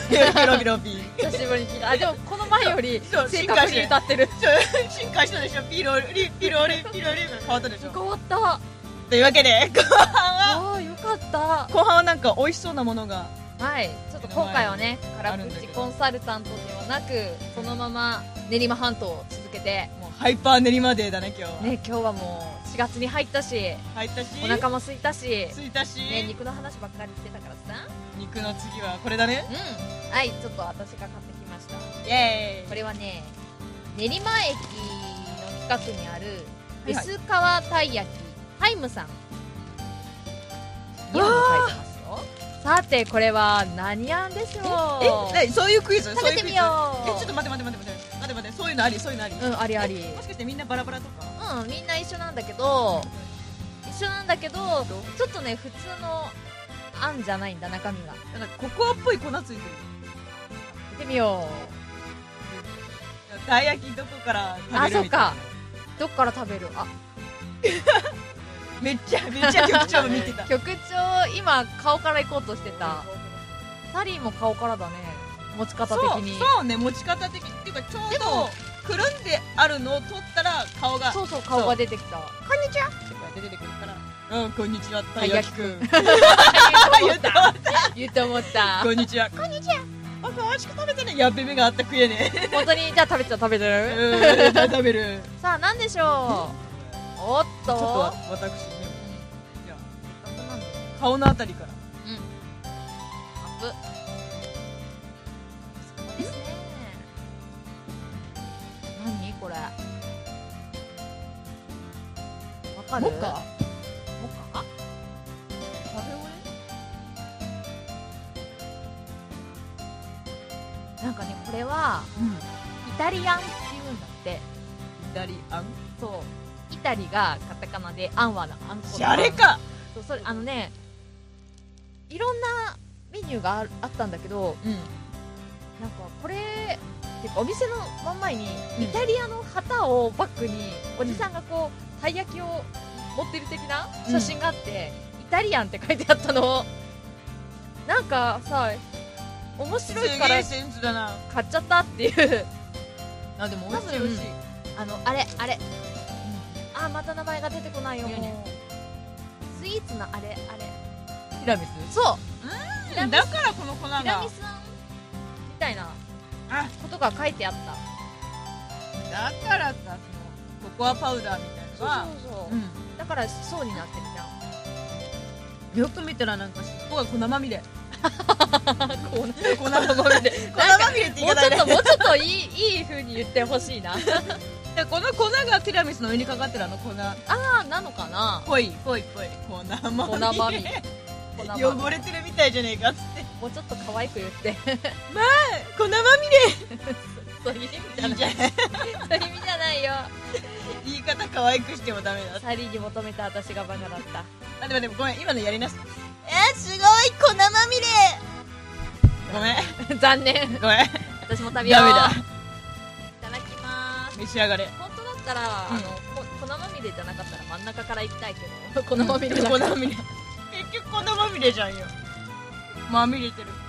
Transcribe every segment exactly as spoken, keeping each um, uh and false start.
ピロピロピ久しぶりに聞いた。あ、でもこの前より正確に歌ってる。 進化したでしょ。ピロリピロリピロリが変わったでしょ。 変わった。 というわけで後半は、 あーよかった。 後半はなんか美味しそうなものが、 はい、ちょっと今回はね辛口コンサルタントではなく、そのまま練馬半島を続けて、 もうハイパー練馬デーだね今日は。 ね、今日はもうしがつに入ったし、 入ったし、 お腹も空いたし、 空いたし、 ね、肉の話ばっかりしてたからさ。 肉の次はこれだね。 うん、はい、ちょっと私が買ってきました。 イエーイ。 これはね、練馬駅の近くにあるはいはい薄皮たい焼きハイムさんにも書いてますよ。さてこれは何あんでしょう。 え、え、そういうクイズ？ 食べてみよう。 え、ちょっと待って待って待って待って待って待って、そういうのあり、そういうのあり。 うん、ありあり。 もしかしてみんなバラバラとか？ うん、みんな一緒なんだけど、一緒なんだけど、ちょっとね普通のあんじゃないんだ、中身が。 なんかココアっぽい粉ついてる。 見てみよたい焼きどこから食べるみたいな。 あ、そっか。どっから食べる？あ、 めっちゃめっちゃ局長見てた。 局長今顔から行こうとしてた。サリーも顔からだね、持ち方的に。 そうそうね、持ち方的にっていうか、ちょうどくるんであるのを取ったら顔が、 そうそう、顔が出てきた。 こんにちはってこうやって出てくるから、うん、こんにちはたい焼きくん。 言った言って思った。 こんにちは、こんにちは。あ、美味しく食べてね。やっべ、目があった食えねえ。 本当に。じゃあ食べちゃ食べてる。 うん、食べる。 さあ何でしょう。おっと、 ちょっと私ね、じゃあ顔のあたりから。 うん。アップ。そうですね。何これ。わかる？ モカ？モカ？ カフェオレ？なんかね、これはうん。 イタリアンって言うんだって。 イタリアン？ そう、イタリがカタカナで、アンはのあんこのシャレか。 そう、それあのね、いろんなメニューが あ, あったんだけど、 うん。 なんかこれっていうかお店の真ん前にうんイタリアの旗をバックにおじさんがこうたい焼きを持ってる的な写真があって、イタリアンって書いてあったの。なんかさ、面白いからすげえセンスだな。 買っちゃったっていう。 あ、でも美味しい多分美味しい。 あのあれあれ、あ、また名前が出てこないよ。 いやねもうスイーツのあれあれ、 ティラミス？ そううん、だからこの粉が。 ティラミスあんみたいなあ、 ことが書いてあった。 だからさ、そのココアパウダーみたいなのは、 そうそうそう、 うん、 だから層になってるじゃん。 よく見たらなんか尻尾が粉まみれ。 こう粉まみれ。粉まみれって言いもう方ね。 ちょっともうちょっといいいい風に言ってほしいな。 でこの粉がティラミスの上にかかってるあの粉。 ああ、なのかな。 ぽいぽいぽい。粉まみれ。 粉まみれ。粉まみれ汚れてるみたいじゃねえかっつって。 もうちょっと可愛く言って。 まあ、粉まそういう意味じゃない。 みれ。いいじゃん。 そういう意味じゃないよ。 言い方可愛くしてもダメだ。 サリーに求めた私がバカだった。 あ、でもでもごめん、今のやりなす。えー、すごい粉まみれ。ごめん。 残念。 ごめん。 私も食べよう。 ダメだ。 いただきまーす。 召し上がれ。 本当だったら、 うんあのこ粉まみれじゃなかったら真ん中から行きたいけど、粉まみれだから。 粉まみれ。結局粉まみれじゃんよ。まみれてる。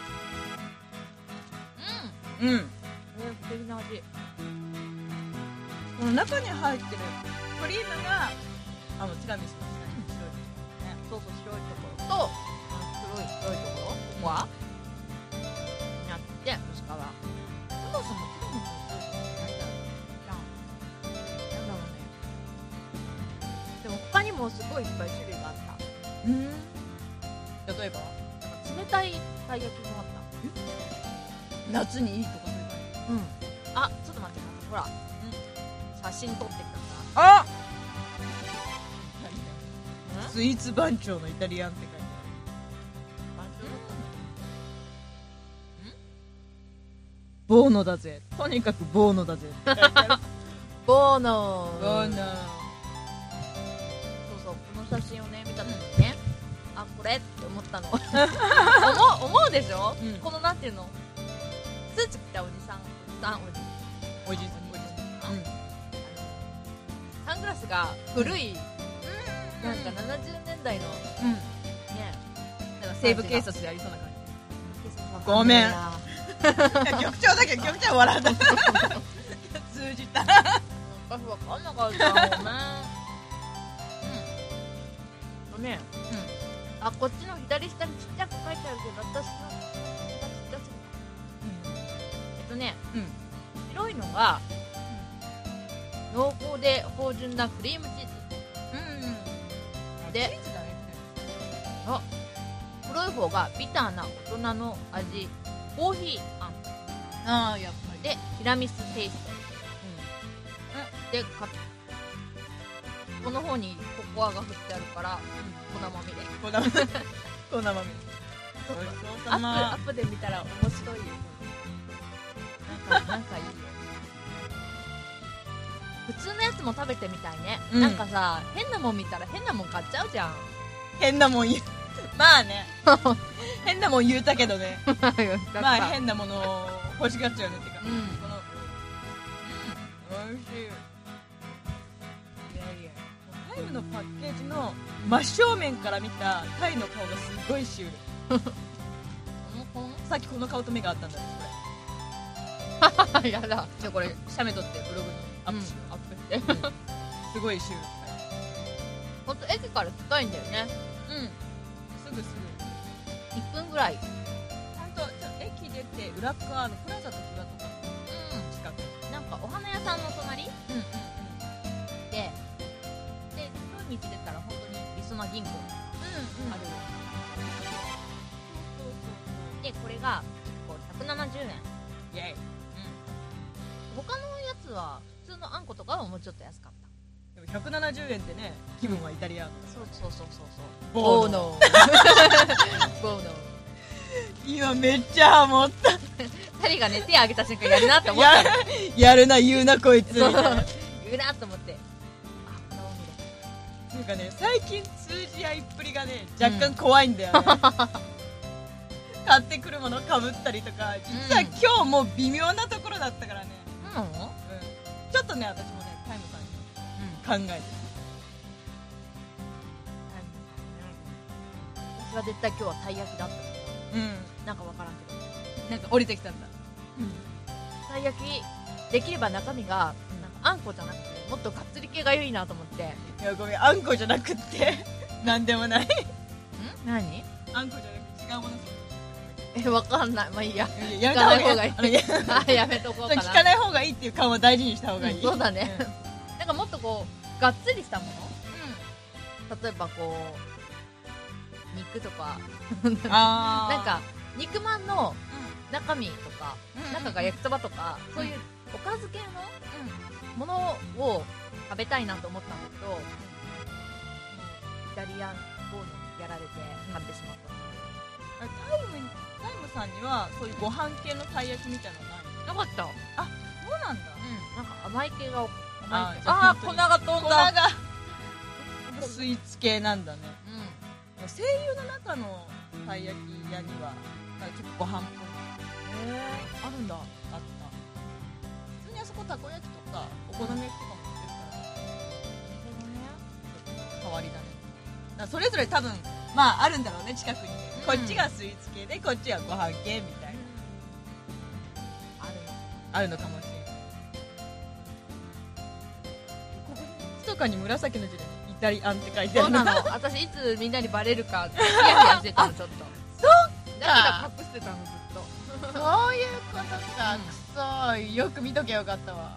うん。 うん。え、不思議な味。 この中に入ってるクリームがあのティラミスの下に白いね。 そうそう、白いところと、黒い黒いところ、ここはになって薄皮。そもそもティラミスの白いところって何だろう。じゃん。なんだろうね。でも他にもすごいいっぱい種類があった。 うん。例えば冷たいたい焼きもあった。 夏にいいとかそういうの。 うん。あ、ちょっと待って、ほら、写真撮ってきたあ、 から。 スイーツ番長のイタリアンって書いてある。ボーノだぜ。とにかくボーノだぜ。 ボーノー。 ボーノ。 そうそう、この写真をね見た時にね、あ、これって思ったの。思う思うでしょ、うん、このなんていうの、スーツ着たおじさん、おじさん、 おじさん、おじさん、うん、 サングラスが古い、うん、なんかななじゅうねんだいの、うん、ね、 なんか西部警察でありそうな感じ。 警察はごめん。 いや局長だけど局長笑った通じた。 私分かんなかったごめん。うんごめん、うん、あこっちの左下にちっちゃく書いてあるけど私のちっちゃすぎた、うん、えっとね、うん、白いのが、うん、濃厚で芳醇なクリームチーズ、うん、でチーズだね。あ黒い方がビターな大人の味コーヒーあんあーやっぱりでティラミステイスト、うん、でかこの方にココアが振ってあるから、うん、粉まみれ粉まみれ粉まみれごちそうさま。 アップアップで見たら面白いよなんかなんかいいよ普通のやつも食べてみたいね、うん、なんかさ変なもん見たら変なもん買っちゃうじゃん。 変なもん言うまあね変なもん言うたけどねまあ変なものを欲しがっちゃうねってか、うん、この、うん、おいしい。いやいやタイムのパッケージの真正面から見たタイの顔がすごいシュールさっきこの顔と目があったんだねこれやだじゃあこれ写メ撮ってブログにアップしよう、うん、アップして、うん、 すごいシュール。 ほんと駅から近いんだよね。 うんすぐすぐいっぷんぐらい。 ほんと駅出て裏側のプラザと裏とか、うん、近くなんかお花屋さんの隣、うんうんうん、でで今日道出たら本当にりそな銀行、うんうん、あるよ、そうそうそうでこれがいっこひゃくななじゅうえん。 イェイ、うん、 他のやつは普通のあんことかはもうちょっと安かった。 でもひゃくななじゅうえんってね気分はイタリアン。 そうそうそうそうそうボーノボーノ今めっちゃハモったタリがね手挙げた瞬間やるなって思ったの や, やるな言うなこいつみたいな言うなと思ってあこれを見るっていうかね最近通じ合いっぷりがね若干怖いんだよね、うん、買ってくるものかぶったりとか実は今日も微妙なところだったからね、うんうん、ちょっとね私もねタイムさんに考えてる、 私は絶対今日はたい焼きだった。 うん。 なんかわからんけど。 なんか降りてきたんだ。 うん。たい焼きできれば中身がなんかあんこじゃなくてもっとがっつり系がいいなと思って。 いやごめんあんこじゃなくってなんでもない。ん？ 何？ あんこじゃなくて違うもの。 えわかんない。まあいいや。 いややめた方がいい。 あやめとこうかな。 聞かない方がいいっていう感は大事にした方がいい。 うん、そうだね。うん、なんかもっとこうがっつりしたもの。うん。例えばこう。肉とかあなんか肉まんの中身とか、うん、中が焼きそばとか、うん、そういうおかず系のものを食べたいなと思ったんだけど、うん、イタリアンボーノやられて買ってしまった、 うん、タイムタイムさんにはそういうご飯系のたい焼きみたいなのないなかった。 あそうなんだ、 うん、なんか甘い系が甘い系ああ粉が飛んだ粉がスイーツ系なんだね。声優の中のたい焼き屋にはなんかちょっとご飯っぽい。 へえあるんだ。あった。普通にあそこたこ焼きとかお好み焼きとかも売ってるから、ね、変わりだね。だからそれぞれ多分まああるんだろうね近くに、うん、こっちがスイーツ系でこっちはご飯系みたいな、うん、あるのあるのかもしれない。こことかに紫の字でイタリアンって書いてあるの。 そうなの。私いつみんなにバレるかヒヤヒヤしてたのちょっと。 そっか。だから隠してたのずっと。 そういうことか。うん、くそーよく見とけよかったわ。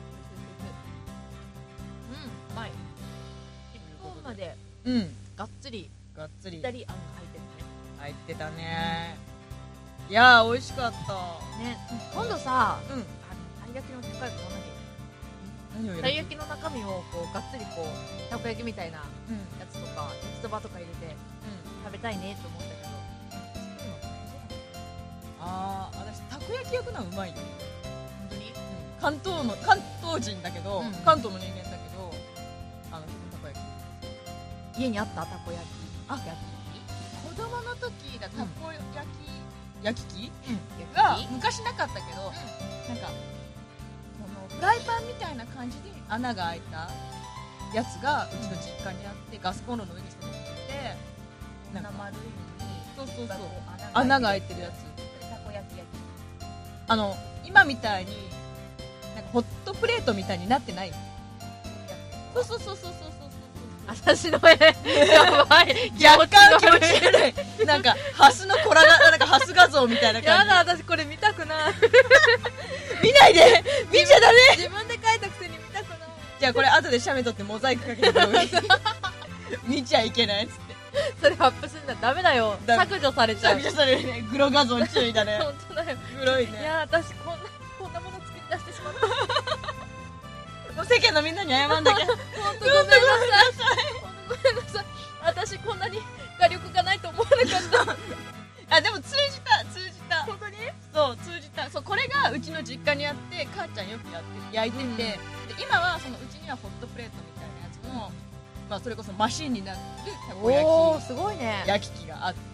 うんうまい。いっぽんまでうんがっつりがっつりイタリアンが入ってるね。 入ってたね。いやー美味しかったね。今度さ、 うん、 あのたい焼きの近いこのたい焼きの中身をこうがっつりこうたこ焼きみたいなやつとか、うん、焼きそばとか入れて、うん、食べたいねと思ったけど、 ああ私たこ焼き焼くのはうまいよ。 本当に、うん、 関東の関東人だけど、うん、関東の人間だけどあのたこ焼き家にあったたこ焼きあ焼き子供の時がたこ焼き、うん、焼き器、 うん、 が昔なかったけど、うん、なんかフライパンみたいな感じで穴が開いたやつがうちの実家にあってガスコンロの上にしててなんか丸いのにそうそうそう穴が開いてるやつあの今みたいになんかホットプレートみたいになってない。そうそうそうそうそうそうそう。 私の絵やばい。 若干気持ち悪い。なんかハスのコラがなんかハス画像みたいな感じ。 やだ、私これ見たくない。 見ないで、見ちゃダメ。 自分で描いたくせに見たくない。 じゃあこれ後で写メ撮ってモザイクかけてくれる。見ちゃいけないっつって。 それアップするんだ。ダメだよ。 だ削除されちゃう。 削除されるね。グロ画像注意だね。 本当だよ。 グロいね。 いや私こんなこんなもの作り出してしまった。 もう世間のみんなに謝んなきゃ。 本当ごめんなさい。ごめんなさい。私こんなに画力がないと思わなかった。 あ、でも通じた通じた。 本当に？ そう通じた。そうこれがうちの実家にあって母ちゃんよくやって焼いてて、うん、で今はそのうちにはホットプレートみたいなやつも、まあそれこそマシンになるたこ焼きおーすごいね。 焼き器があって。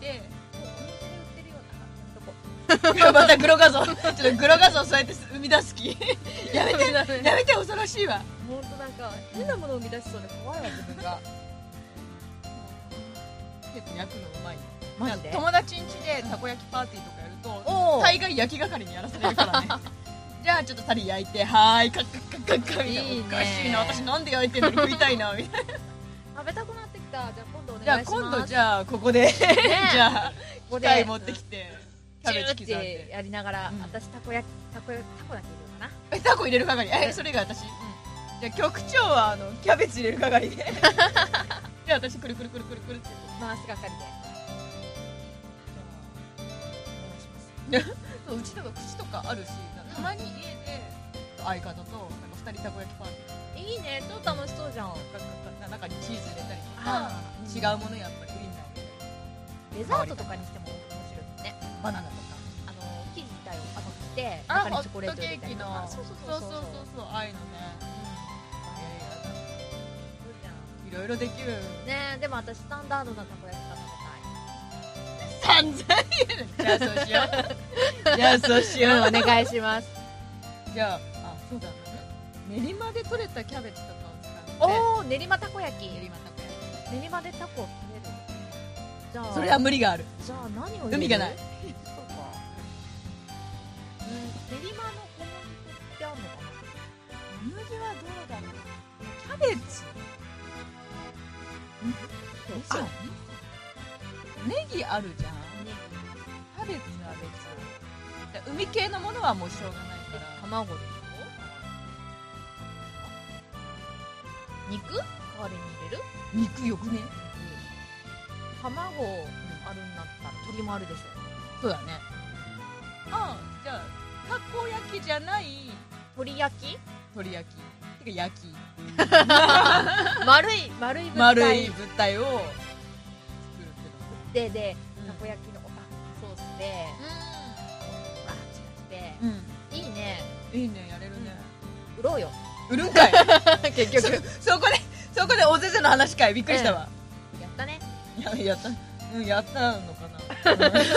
お店で売ってるようなまたグロ画像ちょっとグロ画像そうやって生み出す気やめてやめて恐ろしいわ。 本当なんか変なものを生み出しそうで怖いわ自分が。 結構焼くのうまい。 マジで？ 友達ん家でたこ焼きパーティーとかやるとお大概焼き係にやらされるからね。じゃあちょっとタリ焼いてはーいカッカッカッカッカッみたいな。 いいね。 おかしいな私なんで焼いてんのに食いたいなみたいな。 食べたくなってきた。じゃあ今度おじゃあ願いします。 今度じゃあここで、ね、じゃあ機械持ってきてキャベツ刻んでやりながら、うん、私たこ焼きたこ焼きたこだけ入れようかな。 えタコ入れる係えそれが私、うん、じゃあ局長はあのキャベツ入れる係でじゃあ私くるくるくるくるくるって回す係でそううちとか口とかあるしたまに家で相方となんかふたりたこ焼きパーティーいいね超楽しそうじゃん。 中にチーズ入れたりとか違うものやっぱりウインナーデザートとかにしても面白いですね。 バナナとかあの生地自体を甘くして中にチョコレート入れたりとか。 そうそうそうそうそうそうああいうのねいろいろできるね。でも私スタンダードなたこ焼きが食べたい。 さんぜんえんじゃあそうしようじゃあそうしよう、 うん、お願いします。 じゃああそうだ練馬で採れたキャベツとかを使っておお練馬たこ焼き練馬たこ焼き練馬でタコを食べる。じゃあそれは無理がある。 じゃあ何を入れる？ 海がない。 そうか、うん、練馬の小麦粉ってあるのかな。 小麦はどうだろう。キャベツあネギあるじゃん。 ネギキャベツは別海系のものはもうしょうがないから卵でしょ。肉代わりに入れる？ 肉よくね。 卵あるんだったら鶏もあるでしょ。 そうだね。ああじゃあたこ焼きじゃない鶏焼き？ 鶏焼きてか焼き丸い丸い物体丸い物体を作るってのでで、うん、たこ焼きのおたソースでうんバーチラして、うん、いいねいいねやれるね、 うん、売ろうよ。 売るんかい結局そ, そこでそこでおぜぜの話かいびっくりしたわ、 うん、やったね。 ややったうんやったのかなうん、うん、という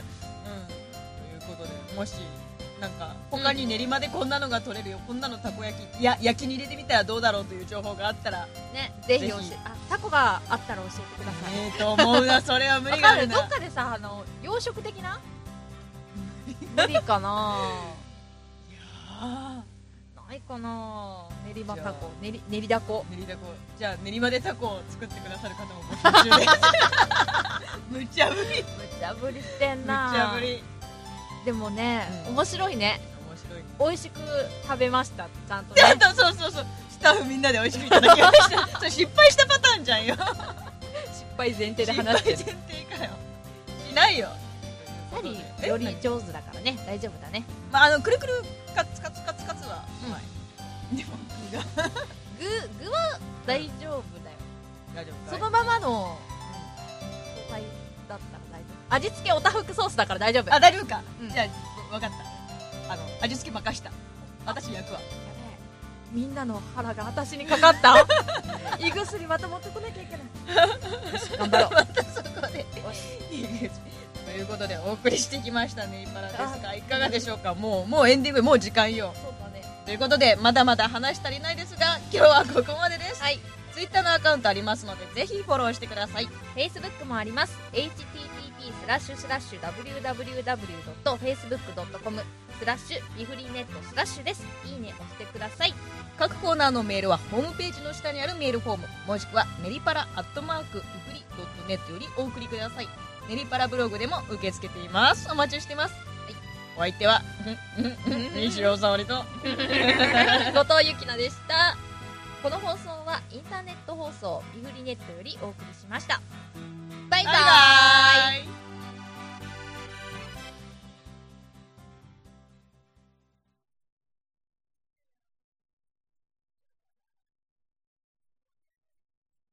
ことでもしなんか他に練馬でこんなのが取れるよ、うん、こんなのたこ焼きいや焼きに入れてみたらどうだろうという情報があったらねぜひ教えあタコがあったら教えてください。 ええと思うなそれは無理があるな。 どっかでさあの洋食的な無理かないやないかな。練馬タコ練り練りだこ練りだこじゃあ練馬でタコを作ってくださる方も募集中ですむちゃぶりむちゃぶりしてんな。 むちゃぶりでもね、うん、面白いね。 面白いね。 美味しく食べましたちゃんとね。 ちゃんとそうそうそうスタッフみんなで美味しくいただきましたそれ失敗したパターンじゃんよ失敗前提で話してる。 失敗前提かよしないよ。 サリーより上手だからね大丈夫だね。 まああのくるくるカツカツカツカツはうまい、うん、でも具が具具は大丈夫だよ、 うん、大丈夫かい。 そのままの素材だったら大丈夫。味付けおたふくソースだから大丈夫。 あ大丈夫か、 うん、 じゃあ分かった。あの味付け任した私焼くわ。 みんなの腹が私にかかった胃薬また持ってこなきゃいけないよし頑張ろうまたそこでということでお送りしてきましたね。いぱらですがいかがでしょうか。もうもうエンディングもう時間よ。 そうだね。 ということでまだまだ話足りないですが今日はここまでです。 はい。 ツイッターのアカウントありますのでぜひフォローしてください。 フェイスブックもあります。エイチティーティースラッシュスラッシュ ダブリューダブリューダブリュードットフェイスブックドットコム スラッシュビフリーネットスラッシュです。いいね押してください。 各コーナーのメールはホームページの下にあるメールフォーム、もしくはネリパラアットマークビフリドットネットよりお送りください。ネリパラブログでも受け付けています。お待ちしてます。はい、お相手は西尾沙織と後藤ゆきなでした。この放送はインターネット放送ビフリネットよりお送りしました。バイバーイ。 バイバーイ。